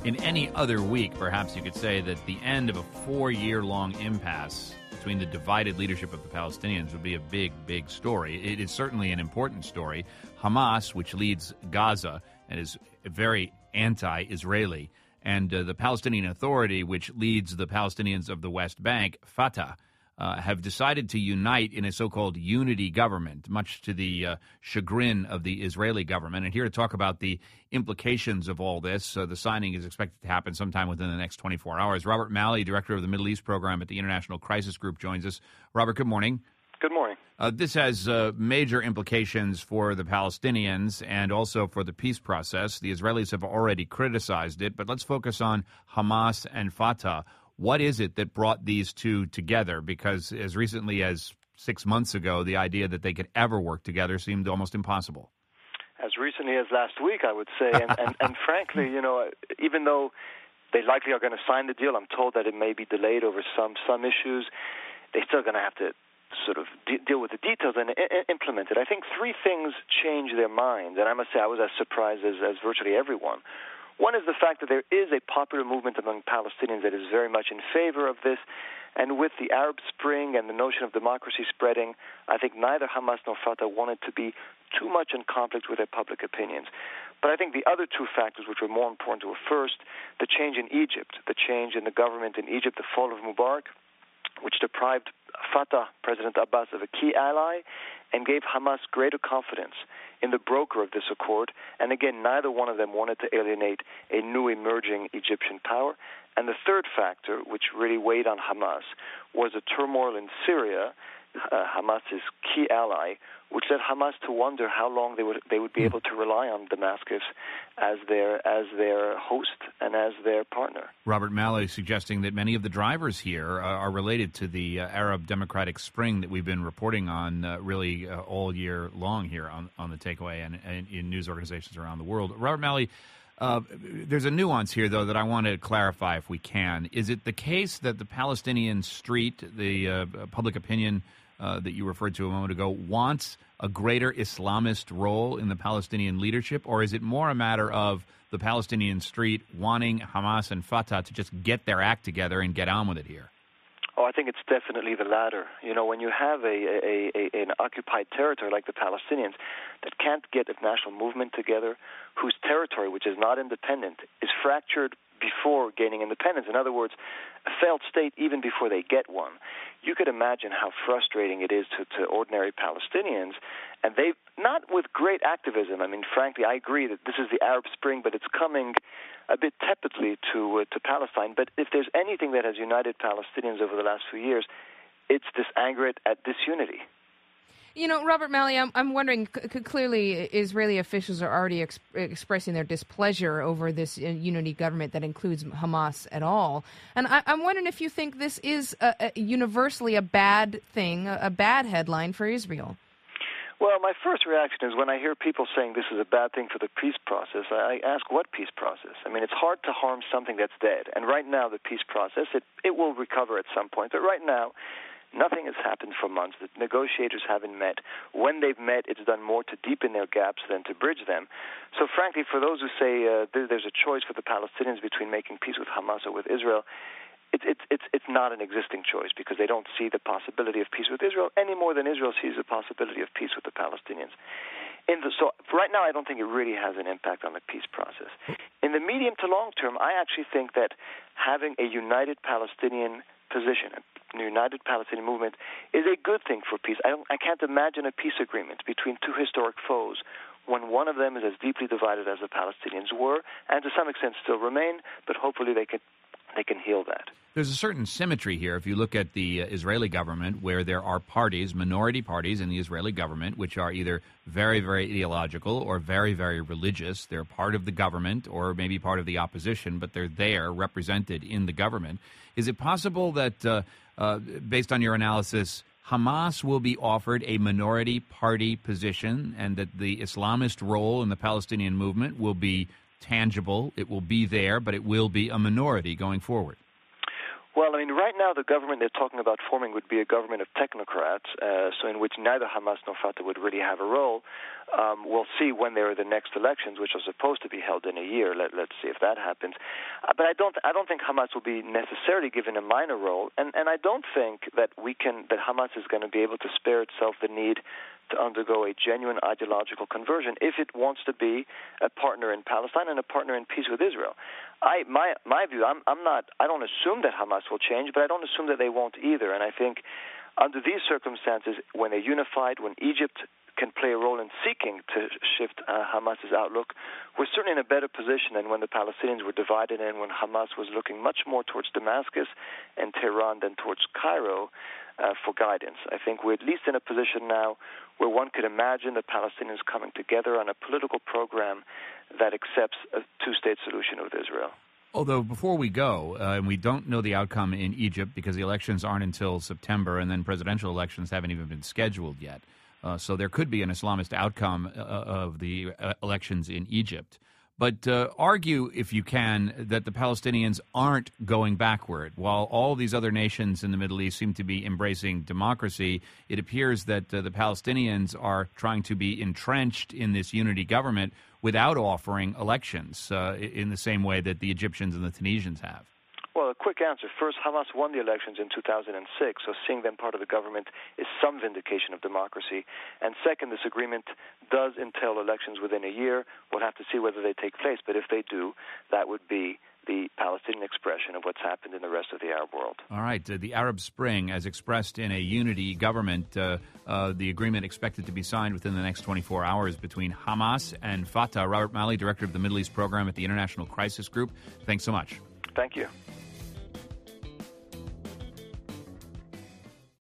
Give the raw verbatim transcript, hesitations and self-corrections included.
In any other week, perhaps you could say that the end of a four-year-long impasse between the divided leadership of the Palestinians would be a big, big story. It is certainly an important story. Hamas, which leads Gaza and is very anti-Israeli, and uh, the Palestinian Authority, which leads the Palestinians of the West Bank, Fatah, Uh, have decided to unite in a so-called unity government, much to the uh, chagrin of the Israeli government. And here to talk about the implications of all this, uh, the signing is expected to happen sometime within the next twenty-four hours. Robert Malley, director of the Middle East program at the International Crisis Group, joins us. Robert, good morning. Good morning. Uh, this has uh, major implications for the Palestinians and also for the peace process. The Israelis have already criticized it, but let's focus on Hamas and Fatah. What is it that brought these two together? Because as recently as six months ago, the idea that they could ever work together seemed almost impossible. As recently as last week, I would say. And, and, and frankly, you know, even though they likely are going to sign the deal, I'm told that it may be delayed over some, some issues. They're still going to have to sort of de- deal with the details and I- implement it. I think three things change their minds. And I must say I was as surprised as, as virtually everyone. One is the fact that there is a popular movement among Palestinians that is very much in favor of this. And with the Arab Spring and the notion of democracy spreading, I think neither Hamas nor Fatah wanted to be too much in conflict with their public opinions. But I think the other two factors, which were more important, were first, the change in Egypt, the change in the government in Egypt, the fall of Mubarak, which deprived Fatah, President Abbas, of a key ally and gave Hamas greater confidence in the broker of this accord. And again, neither one of them wanted to alienate a new emerging Egyptian power. And the third factor, which really weighed on Hamas, was a turmoil in Syria, uh, Hamas's key ally, which led Hamas to wonder how long they would they would be able to rely on Damascus as their as their host and as their partner. Robert Malley suggesting that many of the drivers here uh, are related to the uh, Arab Democratic Spring that we've been reporting on uh, really uh, all year long here on, on the Takeaway and, and in news organizations around the world. Robert Malley, uh, there's a nuance here, though, that I want to clarify if we can. Is it the case that the Palestinian street, the uh, public opinion uh, that you referred to a moment ago, wants a greater Islamist role in the Palestinian leadership, or is it more a matter of the Palestinian street wanting Hamas and Fatah to just get their act together and get on with it here? Oh, I think it's definitely the latter. You know, when you have a, a, a an occupied territory like the Palestinians that can't get a national movement together, whose territory, which is not independent, is fractured before gaining independence. In other words, a failed state even before they get one. You could imagine how frustrating it is to, to ordinary Palestinians, and they, not with great activism. I mean, frankly, I agree that this is the Arab Spring, but it's coming a bit tepidly to uh, to Palestine. But if there's anything that has united Palestinians over the last few years, it's this anger at, at disunity. You know, Robert Malley, I'm, I'm wondering, c- c- clearly Israeli officials are already ex- expressing their displeasure over this uh, unity government that includes Hamas at all. And I, I'm wondering if you think this is a, a universally a bad thing, a, a bad headline for Israel. Well, my first reaction is when I hear people saying this is a bad thing for the peace process, I ask, what peace process? I mean, it's hard to harm something that's dead. And right now, the peace process, it, it will recover at some point. But right now, nothing has happened for months. The negotiators haven't met. When they've met, it's done more to deepen their gaps than to bridge them. So frankly, for those who say uh, there's a choice for the Palestinians between making peace with Hamas or with Israel, it's it's it's it's not an existing choice because they don't see the possibility of peace with Israel any more than Israel sees the possibility of peace with the Palestinians. In the, so right now, I don't think it really has an impact on the peace process. In the medium to long term, I actually think that having a united Palestinian position, a united Palestinian movement, is a good thing for peace. I, don't, I can't imagine a peace agreement between two historic foes when one of them is as deeply divided as the Palestinians were, and to some extent still remain, but hopefully they can they can heal that. There's a certain symmetry here if you look at the uh, Israeli government, where there are parties, minority parties in the Israeli government, which are either very, very ideological or very, very religious. They're part of the government or maybe part of the opposition, but they're there represented in the government. Is it possible that, uh, uh, based on your analysis, Hamas will be offered a minority party position and that the Islamist role in the Palestinian movement will be tangible, it will be there, but it will be a minority going forward? Well, I mean, right now the government they're talking about forming would be a government of technocrats, uh, so in which neither Hamas nor Fatah would really have a role. Um, we'll see when there are the next elections, which are supposed to be held in a year. Let, let's see if that happens. Uh, but I don't, I don't think Hamas will be necessarily given a minor role, and, and I don't think that we can, that Hamas is going to be able to spare itself the need to undergo a genuine ideological conversion if it wants to be a partner in Palestine and a partner in peace with Israel. I, my, my view, I'm, I'm not, I don't assume that Hamas will change, but I don't assume that they won't either. And I think under these circumstances, when they're unified, when Egypt can play a role in seeking to shift uh, Hamas's outlook, we're certainly in a better position than when the Palestinians were divided and when Hamas was looking much more towards Damascus and Tehran than towards Cairo uh, for guidance. I think we're at least in a position now where one could imagine the Palestinians coming together on a political program that accepts a two-state solution with Israel. Although before we go, uh, and we don't know the outcome in Egypt because the elections aren't until September, and then presidential elections haven't even been scheduled yet. Uh, so there could be an Islamist outcome uh, of the uh, elections in Egypt. But uh, argue, if you can, that the Palestinians aren't going backward. While all these other nations in the Middle East seem to be embracing democracy, it appears that uh, the Palestinians are trying to be entrenched in this unity government without offering elections uh, in the same way that the Egyptians and the Tunisians have. Well, a quick answer. First, Hamas won the elections in two thousand six, so seeing them part of the government is some vindication of democracy. And second, this agreement does entail elections within a year. We'll have to see whether they take place, but if they do, that would be the Palestinian expression of what's happened in the rest of the Arab world. All right. Uh, the Arab Spring, as expressed in a unity government, uh, uh, the agreement expected to be signed within the next twenty-four hours between Hamas and Fatah. Robert Malley, Director of the Middle East Program at the International Crisis Group, thanks so much. Thank you.